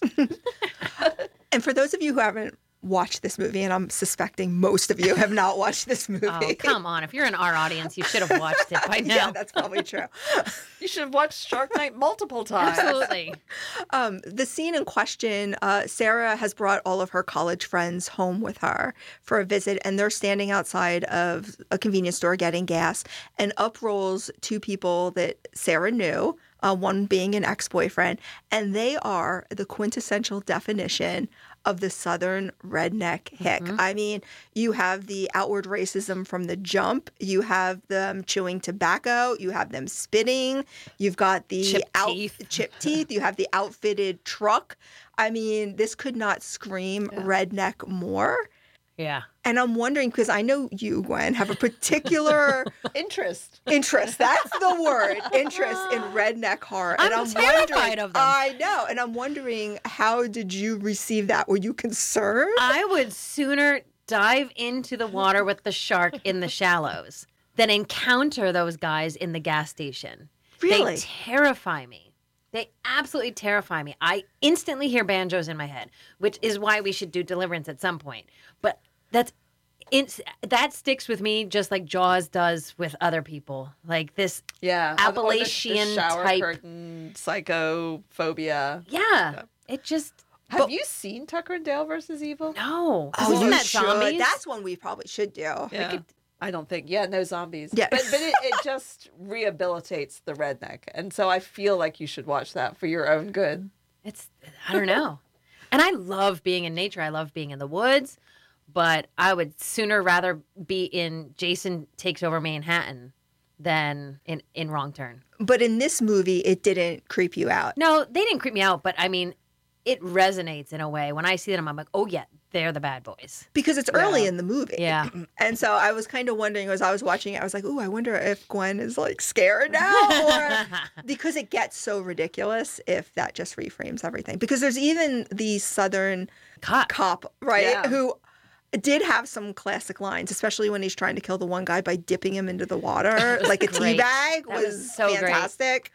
And for those of you who haven't watched this movie, and I'm suspecting most of you have not watched this movie. Oh, come on. If you're in our audience, you should have watched it by now. Yeah, that's probably true. You should have watched Shark Night multiple times. Absolutely. Um, the scene in question, uh, Sarah has brought all of her college friends home with her for a visit, and they're standing outside of a convenience store getting gas, and up rolls two people that Sarah knew, uh, one being an ex-boyfriend, and they are the quintessential definition of the Southern redneck hick. I mean, you have the outward racism from the jump. You have them chewing tobacco. You have them spitting. You've got the Chipped out- teeth. chipped teeth. You have the outfitted truck. I mean, this could not scream redneck more. Yeah. And I'm wondering, because I know you, Gwen, have a particular Interest. interest. That's the word, interest in redneck horror. And I'm I'm terrified wondering, of them. I know. And I'm wondering, how did you receive that? Were you concerned? I would sooner dive into the water with the shark in the shallows than encounter those guys in the gas station. Really? They terrify me. They absolutely terrify me. I instantly hear banjos in my head, which is why we should do Deliverance at some point. But that's it's, that sticks with me just like Jaws does with other people. Like this, Yeah. Or the- or the- the Appalachian shower type- curtain psychophobia. yeah, it just Have But- you seen Tucker and Dale versus Evil? no. 'Cause Oh, isn't you that should. zombies? That's one we probably should do. Yeah. I don't think. Yeah, no zombies. Yeah. But but it, it just rehabilitates the redneck. And so I feel like you should watch that for your own good. It's I don't know. And I love being in nature. I love being in the woods, but I would sooner rather be in Jason Takes Over Manhattan than in, in Wrong Turn. But in this movie, it didn't creep you out. No, they didn't creep me out, but I mean, it resonates in a way. When I see them, I'm like, oh yeah, they're the bad boys. Because it's early Yeah. in the movie. Yeah. And so I was kind of wondering as I was watching it, I was like, ooh, I wonder if Gwen is like scared now or because it gets so ridiculous if that just reframes everything. Because there's even the Southern Cop. cop, right, Yeah. who did have some classic lines, especially when he's trying to kill the one guy by dipping him into the water like a tea great. bag That was, was so great. fantastic.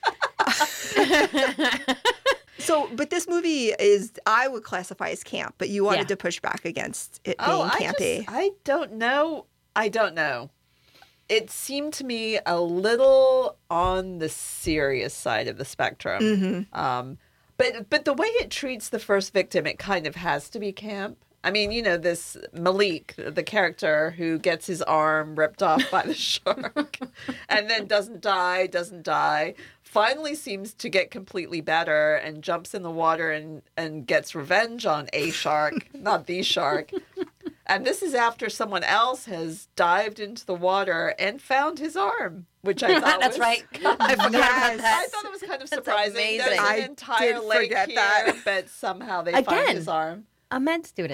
So, but this movie is, I would classify as camp, but you wanted Yeah. to push back against it being Oh, I campy. just, I don't know. I don't know. It seemed to me a little on the serious side of the spectrum. Mm-hmm. Um, but but the way it treats the first victim, it kind of has to be camp. I mean, you know, this Malik, the character who gets his arm ripped off by the shark and then doesn't die, doesn't die, finally seems to get completely better and jumps in the water and, and gets revenge on a shark, not the shark. And this is after someone else has dived into the water and found his arm, which I thought That's was right. I forgot Yes. about that. I thought it was kind of That's surprising. There's amazing. an I entire did lake forget here, that. but somehow they Again. find his arm. A med student.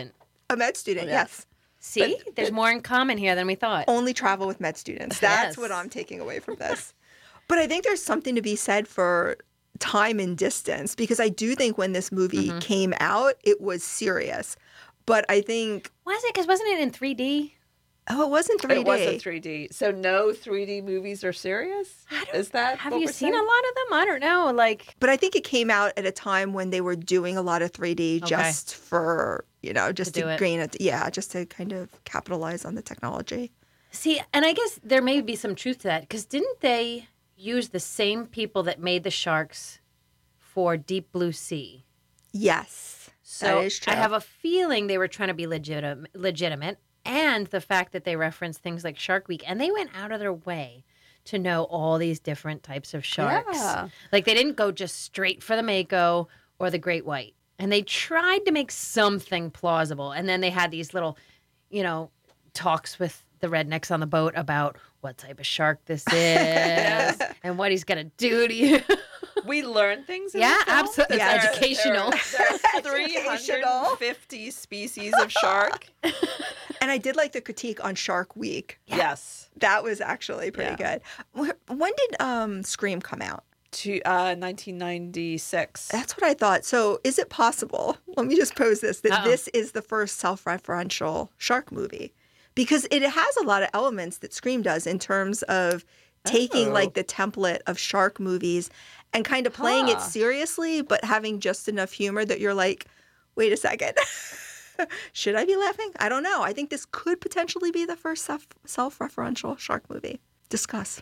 A med student, Yeah. yes. See, there's more in common here than we thought. Only travel with med students. That's Yes. what I'm taking away from this. But I think there's something to be said for time and distance, because I do think when this movie Mm-hmm. came out, it was serious. But I think, Was it? Because wasn't it in three D? oh, it wasn't three D. It wasn't three D. So no three D movies are serious? Is that Have what you we're seen saying? a lot of them? I don't know. Like, But I think it came out at a time when they were doing a lot of three D Okay. just for, you know, just To to, do it. gain it. Yeah, just to kind of capitalize on the technology. see, and I guess there may be some truth to that because didn't they use the same people that made the sharks for Deep Blue Sea? Yes, So that is true. I have a feeling they were trying to be legitimate, legitimate, and the fact that they referenced things like Shark Week, and they went out of their way to know all these different types of sharks. Yeah. Like they didn't go just straight for the mako or the great white, and they tried to make something plausible. And then they had these little, you know, talks with the rednecks on the boat about what type of shark this is and what he's gonna do to you. We learn things in Yeah, the film? absolutely. It's There- educational. There, there are three hundred fifty species of shark. And I did like the critique on Shark Week. Yes. That was actually pretty good. Wh- When did um, Scream come out? To uh, nineteen ninety-six. That's what I thought. So is it possible, let me just pose this, that Uh-oh. this is the first self-referential shark movie? Because it has a lot of elements that Scream does in terms of taking Oh. like the template of shark movies and kind of playing it Huh. seriously, but having just enough humor that you're like, wait a second. Should I be laughing? I don't know. I think this could potentially be the first self- self-referential shark movie. Discuss.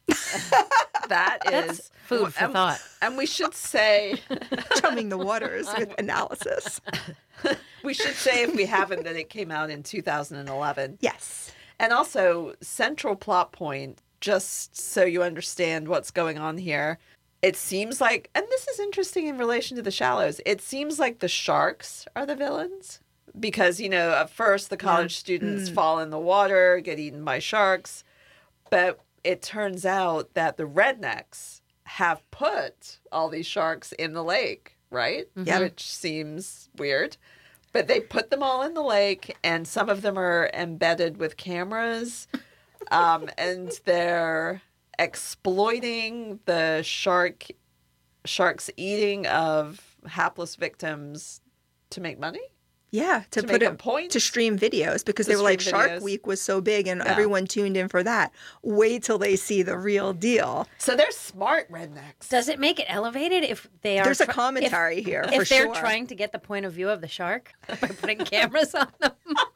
That That's is food for and, thought. And we should say, Chumming the waters with analysis. we should say if we haven't, that it came out in two thousand eleven. Yes. And also, central plot point, just so you understand what's going on here. It seems like, and this is interesting in relation to The Shallows, it seems like the sharks are the villains. Because, you know, at first the college students fall in the water, get eaten by sharks. But it turns out that the rednecks have put all these sharks in the lake, right? Yeah. Which seems weird. But they put them all in the lake, and some of them are embedded with cameras. Um, and they're exploiting the shark sharks eating of hapless victims to make money. Yeah, to, To put make a it point? to stream videos because To they were like stream Shark videos. Week was so big and Yeah. everyone tuned in for that. Wait till they see the real deal. So they're smart rednecks. Does it make it elevated if they are? There's a try- commentary here if, for if they're sure. trying to get the point of view of the shark by putting cameras on them.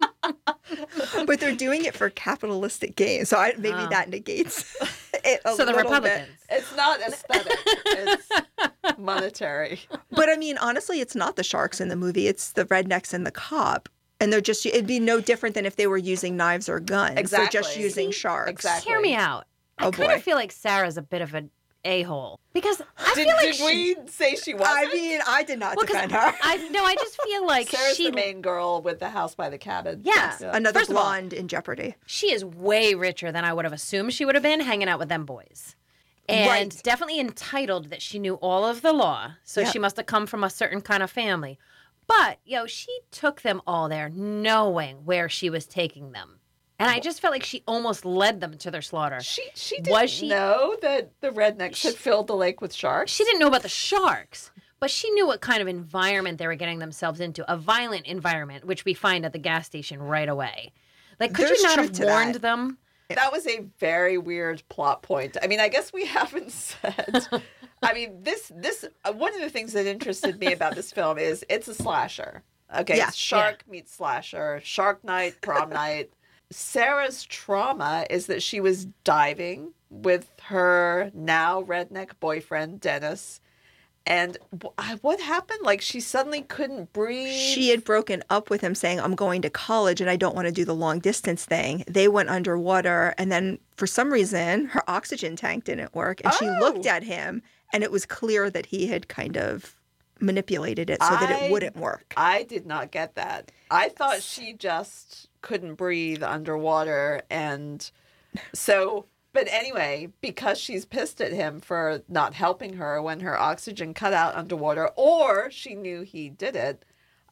But they're doing it for capitalistic gain. So I, maybe Oh. that negates it a So the little bit. Republicans. It's not aesthetic. It's monetary. But I mean, honestly, it's not the sharks in the movie. It's the rednecks and the cop. And they're just, it'd be no different than if they were using knives or guns. They're just Exactly. using See? sharks. Exactly. Hear me out. I Oh, kind boy. of feel like Sarah's a bit of an a-hole because I Did, feel like did she. we say she wasn't? I mean, I did not Well, 'cause defend her. I no, I just feel like Sarah's she. the main girl with the house by the cabin. Yeah. Another First of all- blonde in Jeopardy. She is way richer than I would have assumed she would have been hanging out with them boys. And Right. definitely entitled that she knew all of the law. So Yep. she must have come from a certain kind of family. But, yo, she took them all there knowing where she was taking them. And I just felt like she almost led them to their slaughter. She she didn't Was she- know that the rednecks had filled the lake with sharks. She didn't know about the sharks, but she knew what kind of environment they were getting themselves into, a violent environment, which we find at the gas station right away. Like, could There's you not truth have to warned that. them? That was a very weird plot point. I mean, I guess we haven't said. I mean, this this uh, one of the things that interested me about this film is it's a slasher. Okay, Yeah. it's shark meets slasher, shark night, prom night. Sarah's trauma is that she was diving with her now redneck boyfriend Dennis, and w- I- what happened? Like she suddenly couldn't breathe. She had broken up with him saying, I'm going to college and I don't want to do the long distance thing. They went underwater. And then for some reason, her oxygen tank didn't work. And she Oh. looked at him and it was clear that he had kind of manipulated it so that I- it wouldn't work. I did not get that. I thought she just couldn't breathe underwater. And so, but anyway, because she's pissed at him for not helping her when her oxygen cut out underwater, or she knew he did it,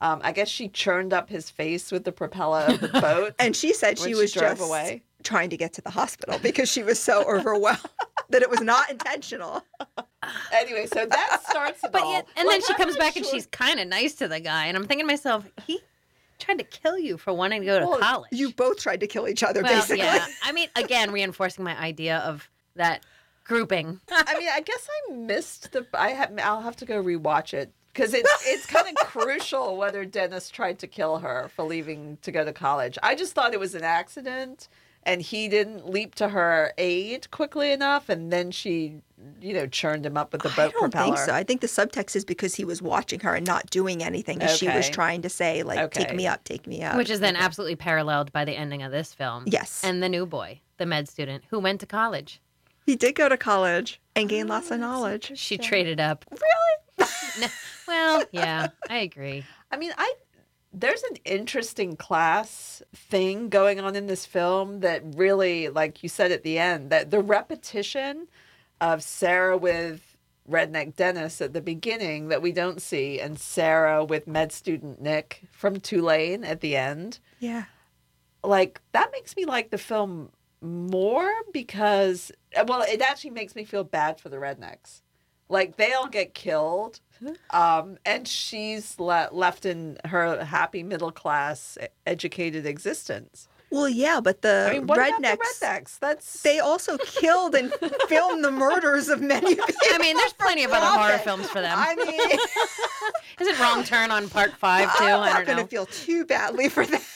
Um, I guess she churned up his face with the propeller of the boat. And she said when she was drove just away. trying to get to the hospital because she was so overwhelmed that it was not intentional. Anyway, so that starts it But all. yet, and Like, then she I'm comes not back and sure- she's kind of nice to the guy, and I'm thinking to myself, he tried to kill you for wanting to go to Well, college. You both tried to kill each other, well, basically. yeah. I mean, again, reinforcing my idea of that grouping. I mean, I guess I missed the. I have. I'll have to go rewatch it because it's it's kind of crucial whether Dennis tried to kill her for leaving to go to college. I just thought it was an accident, and he didn't leap to her aid quickly enough, and then she, you know, churned him up with the boat I don't propeller. think so. I think the subtext is because he was watching her and not doing anything. And she was Okay. trying to say, like, take Okay. me up, take me up. Which is then absolutely paralleled by the ending of this film. Yes. And the new boy, the med student, who went to college. He did go to college and gain Oh, lots of knowledge. She traded up. Really? No, well, yeah, I agree. I mean, I there's an interesting class thing going on in this film that really, like you said at the end, that the repetition of Sarah with redneck Dennis at the beginning that we don't see, and Sarah with med student Nick from Tulane at the end, Yeah. like that makes me like the film more because, well, it actually makes me feel bad for the rednecks. Like they all get killed, um, and she's le- left in her happy middle class educated existence. Well, yeah, but the I mean, what rednecks, about the rednecks? That's they also killed and filmed the murders of many people. I mean, there's plenty of other horror films for them. I mean, Is it Wrong Turn on part five, too? I'm I not don't going know. to feel too badly for that.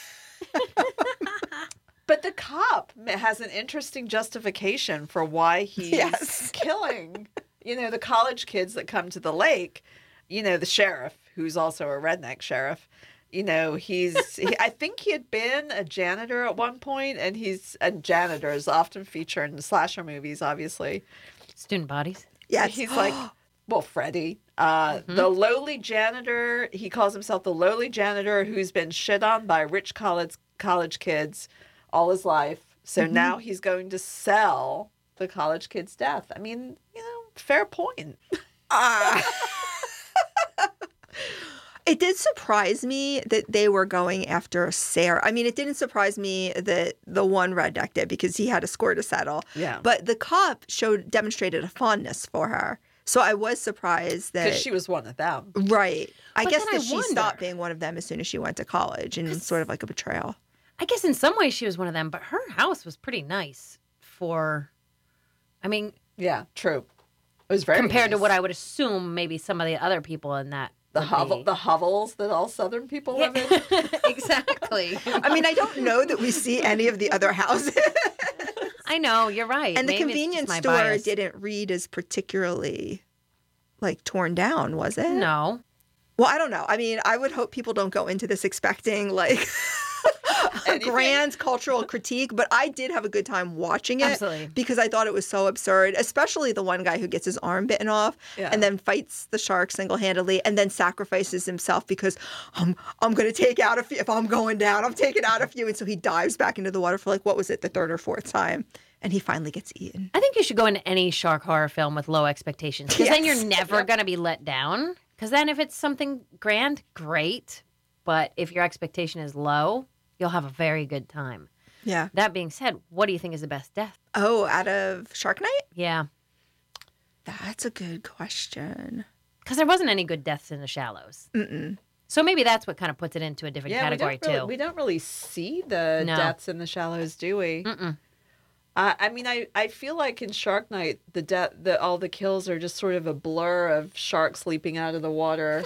But the cop has an interesting justification for why he's Yes. killing, you know, the college kids that come to the lake. You know, the sheriff, who's also a redneck sheriff. You know, he's, he, I think he had been a janitor at one point, and he's, and janitors often feature in slasher movies, obviously. Student bodies. Yes. He's like, well, Freddie, uh, the lowly janitor, he calls himself the lowly janitor who's been shit on by rich college, college kids all his life. So now he's going to sell the college kid's death. I mean, you know, fair point. Ah. It did surprise me that they were going after Sarah. I mean, it didn't surprise me that the one redneck did because he had a score to settle. Yeah. But the cop showed demonstrated a fondness for her. So I was surprised that Because she was one of them. right. I But guess then I that she wonder- stopped being one of them as soon as she went to college, and it's sort of like a betrayal. I guess in some ways she was one of them, but her house was pretty nice for, I mean, Yeah, true. It was very compared to nice. what I would assume maybe some of the other people in that. the would hovel, be. the hovels that all Southern people live in. Yeah. Exactly. I mean, I don't know that we see any of the other houses. I know, you're right. And the Maybe it's just convenience my store bias. didn't read as particularly like torn down, was it? No. Well, I don't know. I mean, I would hope people don't go into this expecting like a Anything. grand cultural critique, but I did have a good time watching it Absolutely. because I thought it was so absurd, especially the one guy who gets his arm bitten off Yeah. and then fights the shark single-handedly and then sacrifices himself because I'm I'm going to take out a few. If I'm going down, I'm taking out a few. And so he dives back into the water for like, what was it, the third or fourth time? And he finally gets eaten. I think you should go into any shark horror film with low expectations because then Yes. you're never going to be let down. Because then if it's something grand, great. But if your expectation is low, you'll have a very good time. Yeah. That being said, what do you think is the best death? Oh, out of Shark Night? Yeah. That's a good question. Because there wasn't any good deaths in the shallows. Mm-mm. So maybe that's what kind of puts it into a different Yeah, category, we don't, really, too. we don't really see the No. deaths in the shallows, do we? Mm-mm. Uh, I mean, I, I feel like in Shark Night, the de- the all the kills are just sort of a blur of sharks leaping out of the water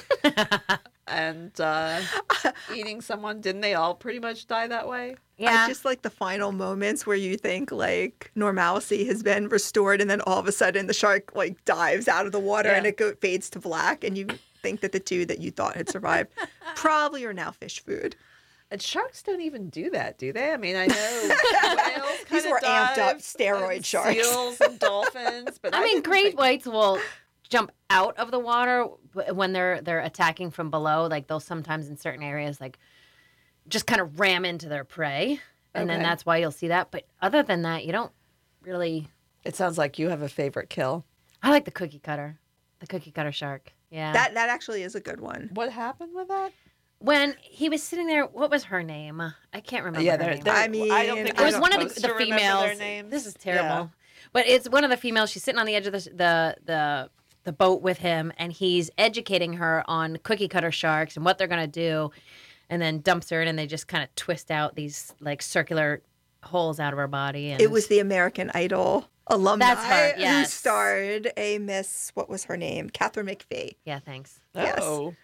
and uh, eating someone. Didn't they all pretty much die that way? Yeah. I just like the final moments where you think like normalcy has been restored and then all of a sudden the shark like dives out of the water Yeah. and it go- fades to black and you think that the two that you thought had survived probably are now fish food. And sharks don't even do that, do they? I mean, I know whales These kinda were amped up dive, steroid and sharks. seals and dolphins. But I, I mean, didn't great think- whites will jump out of the water w- when they're they're attacking from below. Like they'll sometimes in certain areas, like just kind of ram into their prey, and then Okay. that's why you'll see that. But other than that, you don't really. It sounds like you have a favorite kill. I like the cookie cutter, the cookie cutter shark. Yeah. That that actually is a good one. What happened with that? when he was sitting there, what was her name? I can't remember. Yeah, her they're, name. they're, I mean, I don't think It was we're one of supposed the, to the remember females. Their names. This is Yeah. terrible, but it's one of the females. She's sitting on the edge of the the the the boat with him, and he's educating her on cookie cutter sharks and what they're gonna do, and then dumps her in, and they just kind of twist out these like circular holes out of her body. And It was the American Idol alumni That's her, who yes. starred a Miss, what was her name? Catherine McPhee. yeah, thanks. Yes. Oh.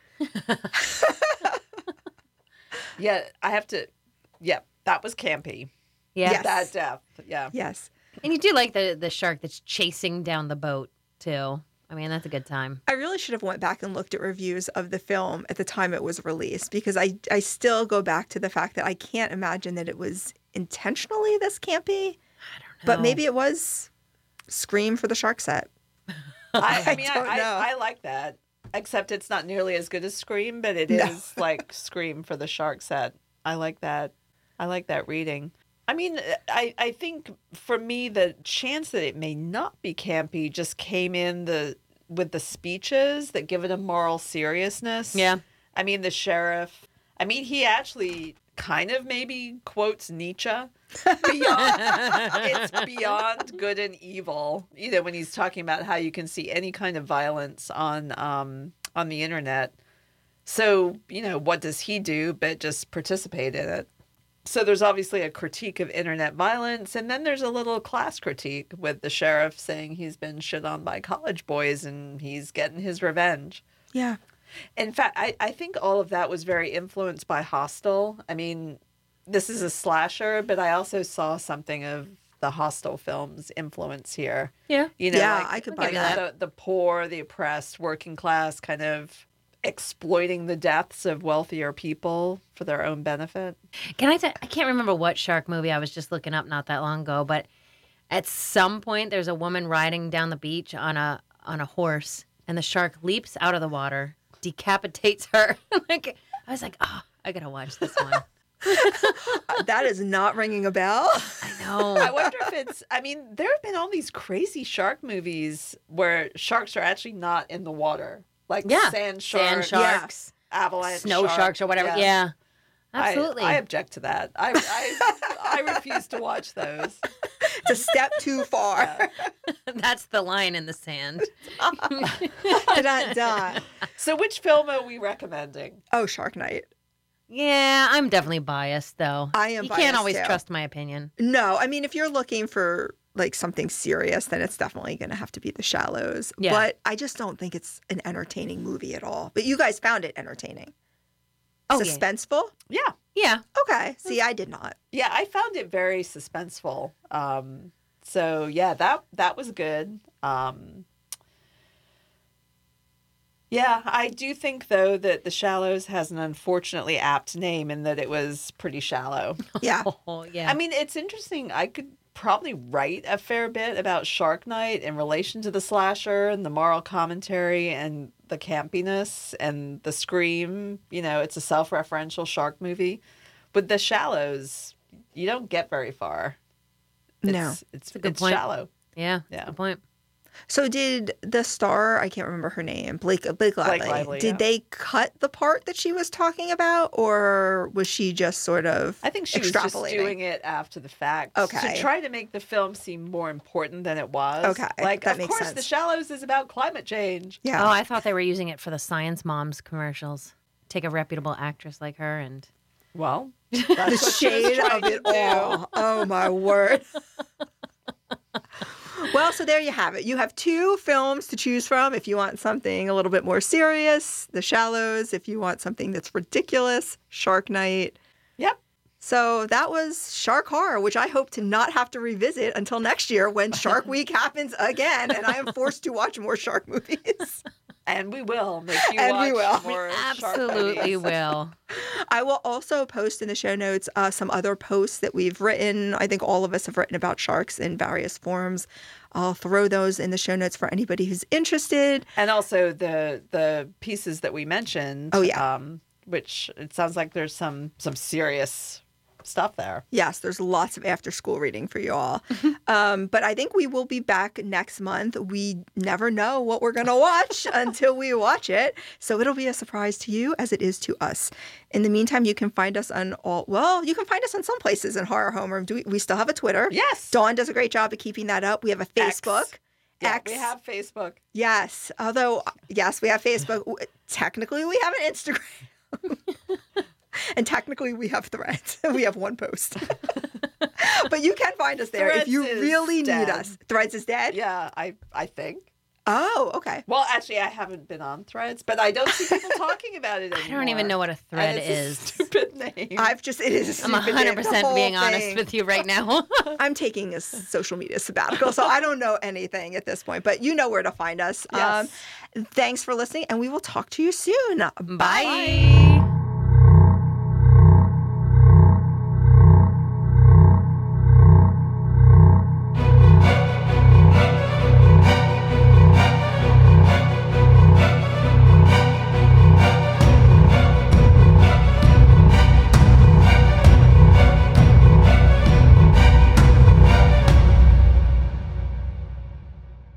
Yeah, I have to. Yeah, that was campy. Yeah, Yes. That death. Yeah. Yes. and you do like the the shark that's chasing down the boat too. I mean, that's a good time. I really should have went back and looked at reviews of the film at the time it was released because I, I still go back to the fact that I can't imagine that it was intentionally this campy, but No. maybe it was Scream for the shark set. I, I mean, I, don't I, know. I like that. Except it's not nearly as good as Scream, but it No. is like Scream for the shark set. I like that. I like that reading. I mean, I, I think for me, the chance that it may not be campy just came in the with the speeches that give it a moral seriousness. Yeah. I mean, the sheriff, I mean, he actually kind of maybe quotes Nietzsche. Beyond, it's beyond good and evil. You know, when he's talking about how you can see any kind of violence on um, on the internet. So, you know, what does he do but just participate in it? So there's obviously a critique of internet violence, and then there's a little class critique with the sheriff saying he's been shit on by college boys and he's getting his revenge. Yeah. In fact, I, I think all of that was very influenced by Hostel. I mean, this is a slasher, but I also saw something of the Hostel films' influence here. Yeah. You know, Yeah, like, I could buy you know, that. The, the poor, the oppressed, working class kind of exploiting the deaths of wealthier people for their own benefit. Can I tell? I can't remember what shark movie I was just looking up not that long ago, but at some point there's a woman riding down the beach on a on a horse, and the shark leaps out of the water, decapitates her. Like I was like, oh, I gotta watch this one. That is not ringing a bell. I know. I wonder if it's, I mean, there have been all these crazy shark movies where sharks are actually not in the water. Like Yeah. sand shark, Sand sharks, avalanche snow shark. sharks, or whatever. Yeah, I- absolutely. I, object to that. I, I, I refuse to watch those. It's a step too far. That's the line in the sand. Dun, dun. So which film are we recommending? Oh, Shark Night. Yeah, I'm definitely biased though. I am You can't biased, always too. trust my opinion. No, I mean, if you're looking for like something serious, then it's definitely going to have to be The Shallows. Yeah. But I just don't think it's an entertaining movie at all. But you guys found it entertaining. Oh, yeah. Suspenseful? Yeah. Yeah. Okay. See, I did not. Yeah, I found it very suspenseful. Um, so yeah, that that was good. Um, yeah, I do think though that The Shallows has an unfortunately apt name in that it was pretty shallow. Yeah. Oh, yeah. I mean, it's interesting. I could probably write a fair bit about Shark Night in relation to the slasher and the moral commentary and the campiness and the scream. You know, it's a self-referential shark movie. With The Shallows, you don't get very far. It's, No. it's, a good it's point. shallow. yeah. Yeah. Good point. So did the star, I can't remember her name, Blake Blake Lively, Blake Lively, did yeah. they cut the part that she was talking about, or was she just sort of I think she was just extrapolating? doing it after the fact Okay. to try to make the film seem more important than it was. Okay, like that of makes course, sense. The Shallows is about climate change. Yeah. Oh, I thought they were using it for the Science Moms commercials. Take a reputable actress like her and Well, that's the what she was shade trying of to it do. all. Oh my word. Well, so there you have it. You have two films to choose from if you want something a little bit more serious, The Shallows. If you want something that's ridiculous, Shark Night. Yep. So that was Shark Horror, which I hope to not have to revisit until next year when Shark Week happens again and I am forced to watch more shark movies. And we will make you And watch we will. more shark absolutely movies. will. I will also post in the show notes uh, some other posts that we've written. I think all of us have written about sharks in various forms. I'll throw those in the show notes for anybody who's interested. And also the the pieces that we mentioned. Oh, yeah. Um, which it sounds like there's some some serious stuff there. Yes, there's lots of after school reading for you all. um, but I think we will be back next month. We never know what we're going to watch until we watch it. So it'll be a surprise to you as it is to us. In the meantime, you can find us on all, well, you can find us on some places in Horror Homeroom. Do we, we still have a Twitter. Yes. Dawn does a great job of keeping that up. We have a Facebook. X. Yeah, X. we have Facebook. Yes. Although, yes, we have Facebook. Technically, we have an Instagram. And technically, we have Threads. We have one post. But you can find us there Threads if you is really dead. need us. Threads is dead? Yeah, I I think. Oh, okay. Well, actually, I haven't been on Threads, but I don't see people talking about it anymore. I don't even know what a thread And it's is. A stupid name. I've just, it is a I'm stupid name, one hundred the percent whole being honest thing. with you right now. I'm taking a social media sabbatical, so I don't know anything at this point, but you know where to find us. Yes. Um, thanks for listening, and we will talk to you soon. Bye.